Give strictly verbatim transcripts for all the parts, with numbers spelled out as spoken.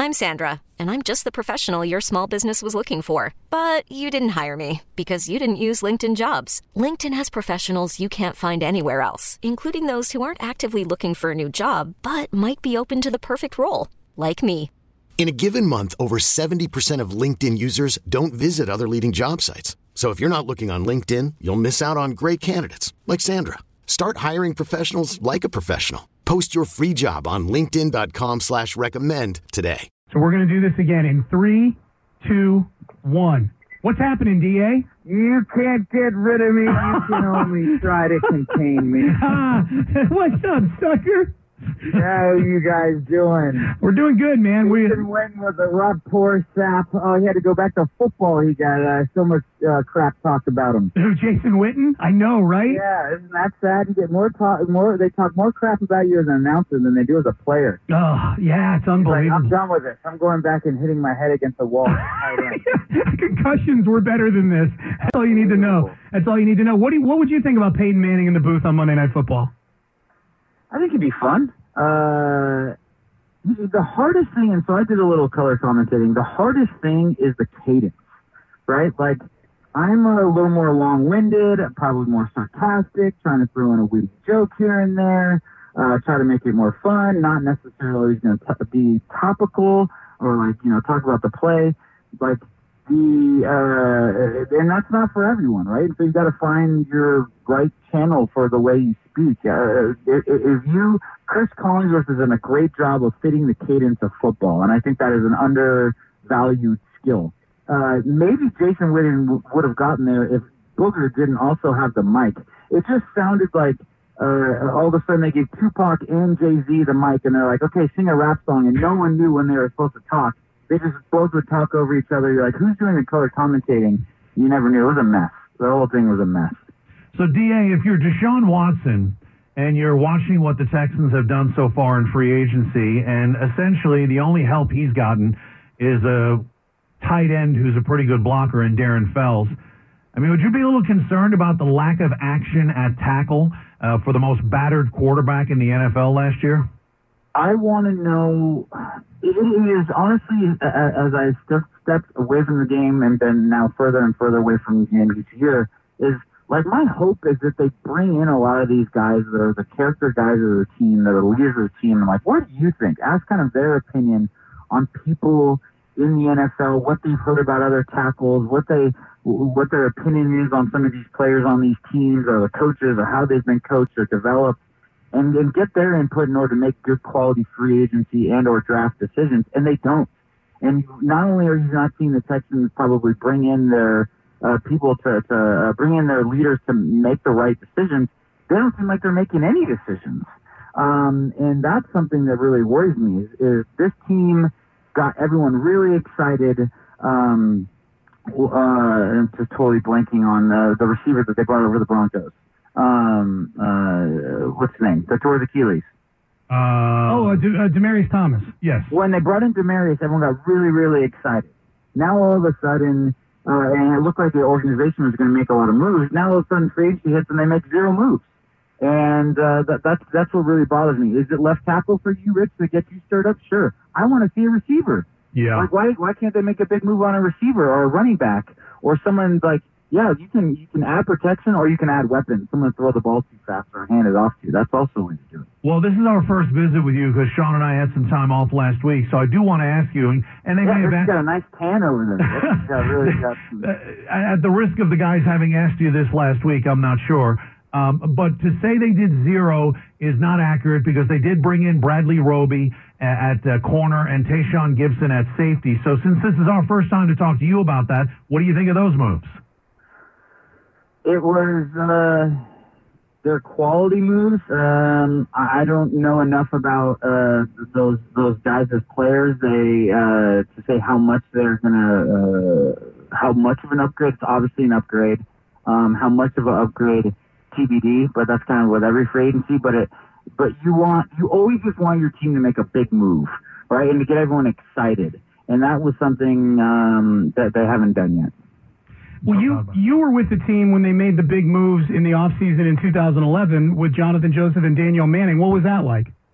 I'm Sandra, and I'm just the professional your small business was looking for. But you didn't hire me because you didn't use LinkedIn Jobs. LinkedIn has professionals you can't find anywhere else, including those who aren't actively looking for a new job, but might be open to the perfect role, like me. In a given month, over seventy percent of LinkedIn users don't visit other leading job sites. So if you're not looking on LinkedIn, you'll miss out on great candidates like Sandra. Start hiring professionals like a professional. Post your free job on linkedin.com slash recommend today. So we're going to do this again in three, two, one. What's happening, D A? You can't get rid of me. You can only try to contain me. What's up, sucker? How you guys doing? We're doing good, man. We Jason Witten with a rough, poor sap. Oh, he had to go back to football. He got uh, so much uh, crap talked about him. Who, Jason Witten? I know, right? Yeah, isn't that sad? You get more talk, more. They talk more crap about you as an announcer than they do as a player. Oh, yeah, it's unbelievable. Like, I'm done with this. I'm going back and hitting my head against the wall. Concussions were better than this. That's all you need to know. That's all you need to know. What do you, What would you think about Peyton Manning in the booth on Monday Night Football? I think it'd be fun. Uh, the hardest thing, and so I did a little color commentating, the hardest thing is the cadence, right? Like, I'm a little more long-winded, probably more sarcastic, trying to throw in a witty joke here and there, uh, try to make it more fun, not necessarily going to be topical or, like, you know, talk about the play. Like, the, uh, and that's not for everyone, right? So you got to find your right channel for the way you speak. Uh, if, if you, Chris Collinsworth has done a great job of fitting the cadence of football, and I think that is an undervalued skill. Uh, maybe Jason Witten w- would have gotten there if Booger didn't also have the mic. It just sounded like uh, all of a sudden they gave Tupac and Jay-Z the mic, and they're like, okay, sing a rap song, and no one knew when they were supposed to talk. They just both would talk over each other. You're like, who's doing the color commentating? You never knew. It was a mess. The whole thing was a mess. So, D A, if you're Deshaun Watson and you're watching what the Texans have done so far in free agency, and essentially the only help he's gotten is a tight end who's a pretty good blocker in Darren Fells, I mean, would you be a little concerned about the lack of action at tackle uh, for the most battered quarterback in the N F L last year? I want to know, it is honestly, as I stepped away from the game and been now further and further away from the game each year, is like my hope is that they bring in a lot of these guys that are the character guys of the team, that are leaders of the team. And like, what do you think? Ask kind of their opinion on people in the N F L, what they've heard about other tackles, what they, what their opinion is on some of these players on these teams, or the coaches, or how they've been coached or developed. And, and get their input in order to make good quality free agency and or draft decisions, and they don't. And not only are you not seeing the Texans probably bring in their uh, people to, to uh, bring in their leaders to make the right decisions, they don't seem like they're making any decisions. Um, and that's something that really worries me, is, is this team got everyone really excited. Um, uh, I'm just totally blanking on uh, the receiver that they brought over the Broncos. Um, uh, what's his name? That tore his Achilles. Uh, oh, uh, De- uh, Demaryius Thomas. Yes. When they brought in Demaryius, everyone got really, really excited. Now all of a sudden, uh, and it looked like the organization was going to make a lot of moves. Now all of a sudden, free agency hits and they make zero moves. And uh, that, that's that's what really bothers me. Is it left tackle for you, Rich, to get you stirred up? Sure. I want to see a receiver. Yeah. Like why why can't they make a big move on a receiver or a running back or someone like? Yeah, you can you can add protection or you can add weapons. Someone throw the ball too fast or hand it off to you. That's also a way to do it. Well, this is our first visit with you because Sean and I had some time off last week, so I do want to ask you, and they yeah, may have asked, asked, got a nice tan over there. got really got some... At the risk of the guys having asked you this last week, I'm not sure. Um, but to say they did zero is not accurate because they did bring in Bradley Roby at, at uh, corner and Tayshaun Gibson at safety. So since this is our first time to talk to you about that, what do you think of those moves? It was uh, their quality moves. Um, I don't know enough about uh, those those guys as players. They uh, to say how much they're gonna, uh, how much of an upgrade. It's obviously an upgrade. Um, how much of an upgrade, T B D. But that's kind of with every free agency. But it, but you want you always just want your team to make a big move, right, and to get everyone excited. And that was something um, that they haven't done yet. Well, you you were with the team when they made the big moves in the offseason in two thousand eleven with Jonathan Joseph and Daniel Manning. What was that like?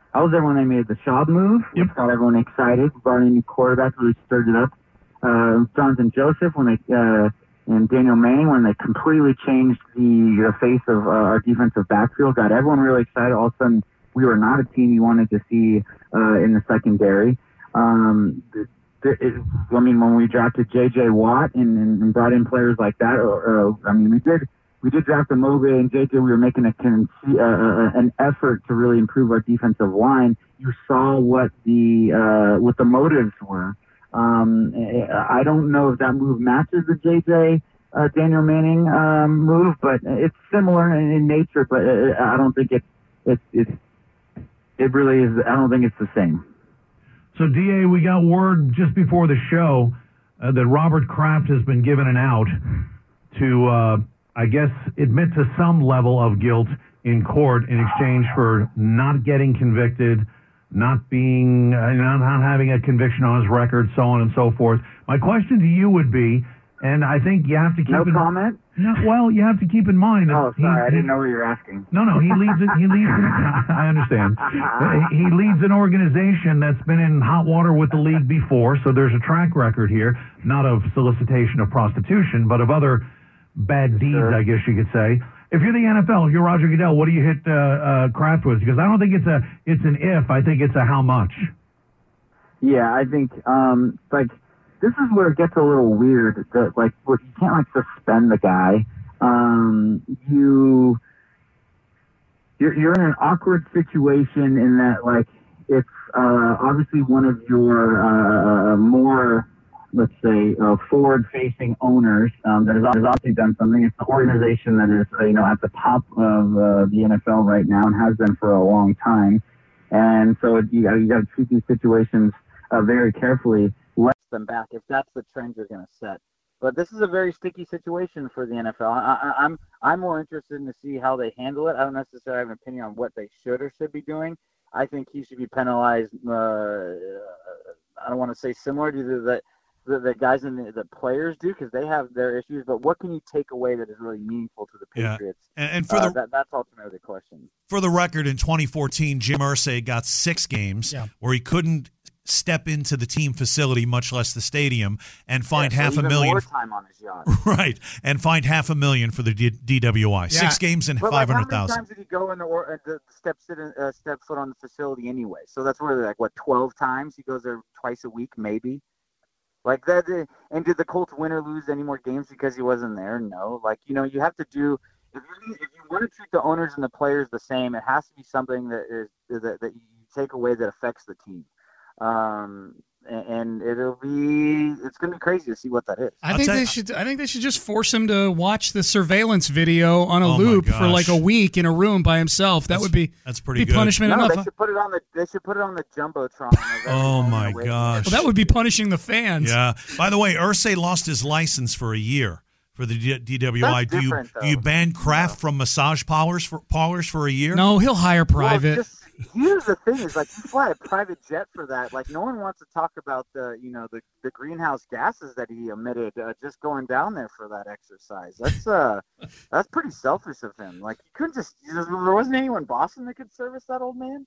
I was there when they made the Schaub move, which Yep. got everyone excited. Brought in a new quarterback, really stirred it up. Uh, Jonathan Joseph when they uh, and Daniel Manning when they completely changed the, the face of uh, our defensive backfield, got everyone really excited. All of a sudden, we were not a team you wanted to see uh, in the secondary. Um, the, the, it, I mean, when we drafted J J Watt and, and, and brought in players like that, or, or I mean, we did. We did draft Amoga and J J. We were making a con- uh, uh, an effort to really improve our defensive line. You saw what the uh, what the motives were. Um, I don't know if that move matches the J J uh, Daniel Manning um, move, but it's similar in, in nature. But I don't think it's it's it's it really is. I don't think it's the same. So, D A, we got word just before the show uh, that Robert Kraft has been given an out to. Uh, I guess, admit to some level of guilt in court in exchange for not getting convicted, not being, uh, not, not having a conviction on his record, so on and so forth. My question to you would be, and I think you have to keep no in, comment. No, well, you have to keep in mind that Oh, he, sorry, I he, didn't know what you were asking. No, no, he leads it. He leads. An, I understand. He leads an organization that's been in hot water with the league before, so there's a track record here, not of solicitation of prostitution, but of other bad deeds, Sure. I guess you could say. If you're the N F L, if you're Roger Goodell, what do you hit uh, uh, Kraft with? Because I don't think it's a it's an if. I think it's a how much. Yeah, I think um, like this is where it gets a little weird. That like, what you can't like suspend the guy. Um, you you're you're in an awkward situation in that like it's uh, obviously one of your uh, more, let's say, uh, forward-facing owners um, that has obviously done something. It's the organization that is, uh, you know, at the top of uh, the N F L right now and has been for a long time. And so it, you got you got to treat these situations uh, very carefully. Let them back if that's the trend you're going to set. But this is a very sticky situation for the N F L. I, I, I'm I'm more interested in to see how they handle it. I don't necessarily have an opinion on what they should or should be doing. I think he should be penalized. Uh, I don't want to say similar to the the, the guys and the, the players do, because they have their issues. But what can you take away that is really meaningful to the Patriots? Yeah. And, and for uh, the that, that's ultimately the question. For the record, in twenty fourteen, Jim Irsay got six games yeah. where he couldn't step into the team facility, much less the stadium, and find yeah, so half a even million. More time on his yacht. Right, and find half a million for the D- DWI. Yeah. Six games and But five like, hundred how many thousand. times did he go in the, or, uh, the step sit in, uh, step foot on the facility anyway? So that's where they're like what twelve times he goes there twice a week, maybe. Like that, uh, and did the Colts win or lose any more games because he wasn't there? No. Like, you know, you have to do. If you if you want to treat the owners and the players the same, it has to be something that is that, that you take away that affects the team. Um, and it'll be it's going to be crazy to see what that is. I I'll think tell they you- should. I think they should just force him to watch the surveillance video on a Oh, my loop for gosh. like a week in a room by himself. That That's- would be that's pretty be good. punishment No, enough. they should put it on the they should put it on the jumbotron. of every Oh, home my and away. gosh. Well, that would be punishing the fans. Yeah. By the way, Irsay lost his license for a year for the D- DWI. That's do you different, do you though. ban Kraft from massage parlors for parlors for a year? No, he'll hire Well, private. just, here's the thing: is like you fly a private jet for that. Like no one wants to talk about the you know the, the greenhouse gases that he emitted uh, just going down there for that exercise. That's uh that's pretty selfish of him. Like you couldn't just there wasn't anyone in Boston that could service that old man.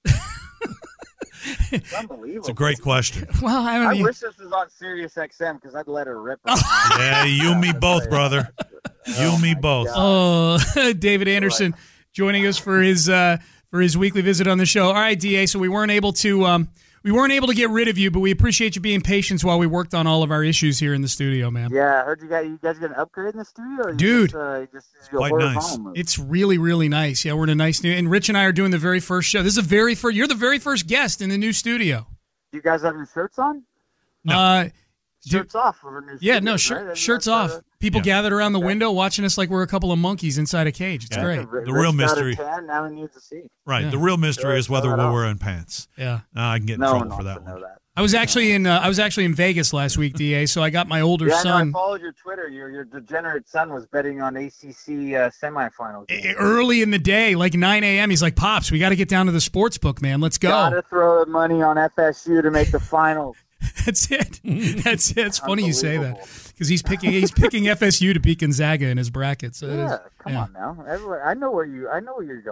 It's unbelievable. It's a great question. well, I I mean, wish this was on Sirius X M because I'd let her rip. Yeah, you and me both, brother. You and me both. oh, David Anderson joining us for his uh, for his weekly visit on the show. All right, D A. So we weren't able to um, we weren't able to get rid of you, but we appreciate you being patient while we worked on all of our issues here in the studio, man. Yeah, I heard you guys. You guys got an upgrade in the studio, or you Dude. Just, uh, just, you Quite order nice. home? It's really, really nice. Yeah, we're in a nice new. And Rich and I are doing the very first show. This is the very first. You're the very first guest in the new studio. You guys have your shirts on? No. Uh, Shirts off for new yeah, studios, no, right? shir- Isn't shirts that, off. uh, People Yeah. gathered around the Okay. window watching us like we're a couple of monkeys inside a cage. It's Yeah. great. Rich The real got a mystery- tan, now he needs a seat. Right. Yeah. The real mystery Sure, is whether throw it we're out. wearing pants. Yeah. Uh, I can get in No trouble one for wants that to know one. that. I was actually in. Uh, I was actually in Vegas last week, D A. So I got my older Yeah, I know, I son. followed your Twitter. Your your degenerate son was betting on A C C uh, semifinals. E- Early in the day, like nine a.m., he's like, "Pops, we got to get down to the sports book, man. Let's go." Gotta throw the money on F S U to make the finals. That's it. That's it. It's funny you say that Unbelievable. because he's picking. He's picking F S U to beat Gonzaga in his bracket. So it is- Yeah, come yeah. on now. Everyone, I know where you. I know where you're going.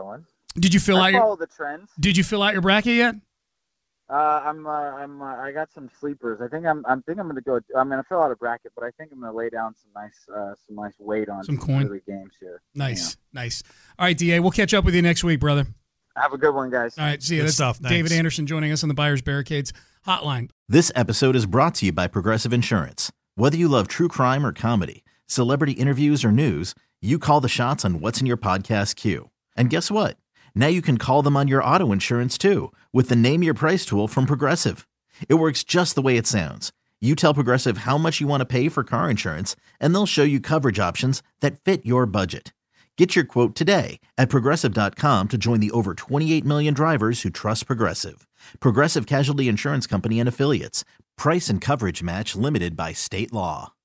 Did you fill I out your follow the trends. Did you fill out your bracket yet? Uh, I'm, uh, I'm, uh, I got some sleepers. I think I'm, I'm think I'm gonna go. I'm gonna fill out a bracket, but I think I'm gonna lay down some nice, uh, some nice weight on Some coin. early games here. Nice, yeah. nice. All right, D A, we'll catch up with you next week, brother. Have a good one, guys. All right, see you. Good That's stuff. Thanks. David Anderson joining us on the Buyers Barricades hotline. This episode is brought to you by Progressive Insurance. Whether you love true crime or comedy, celebrity interviews or news, you call the shots on what's in your podcast queue. And guess what? Now you can call them on your auto insurance too with the Name Your Price tool from Progressive. It works just the way it sounds. You tell Progressive how much you want to pay for car insurance, and they'll show you coverage options that fit your budget. Get your quote today at Progressive dot com to join the over twenty-eight million drivers who trust Progressive. Progressive Casualty Insurance Company and Affiliates. Price and coverage match limited by state law.